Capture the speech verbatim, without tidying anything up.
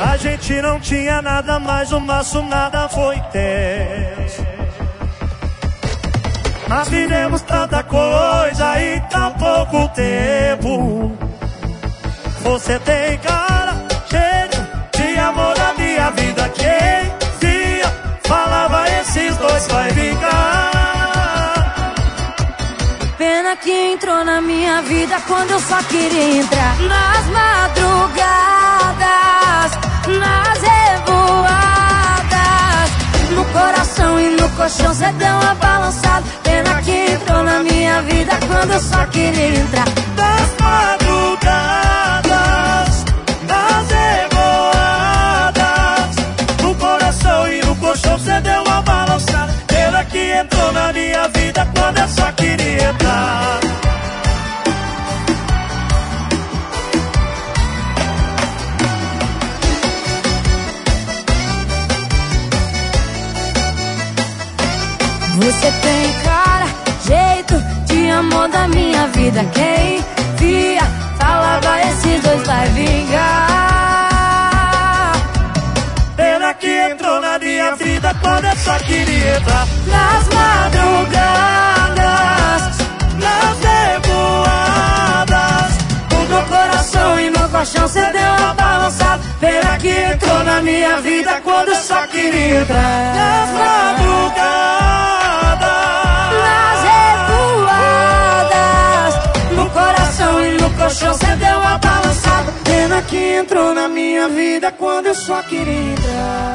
A gente não tinha nada, mas o nosso nada foi tenso. Mas vivemos tanta coisa e tão pouco tempo. Você tem cara, cheiro de amor da minha vida. Quem via, falava esses dois vai vingar. Pena que entrou na minha vida quando eu só queria entrar. Nas madrugadas, nas revoadas, no coração e no colchão cê deu uma balançada. Pena que entrou na minha vida quando eu só queria entrar. Nas madrugadas, nas revoadas, no coração e no colchão cê deu uma balançada. Pena que entrou na minha vida quando eu só queria entrar. Você tem cara, jeito de amor da minha vida. Quem via, falava esses dois vai vingar. Pena que entrou na minha vida quando eu só queria entrar. Nas madrugadas, nas revoadas, no meu coração e no colchão cê deu uma balançada. Pena que entrou na minha vida quando eu só queria entrar. nas madrugadas, nas revoadas, no coração e no colchão cê deu uma balançada. pena que entrou na minha vida quando eu só queria entrar.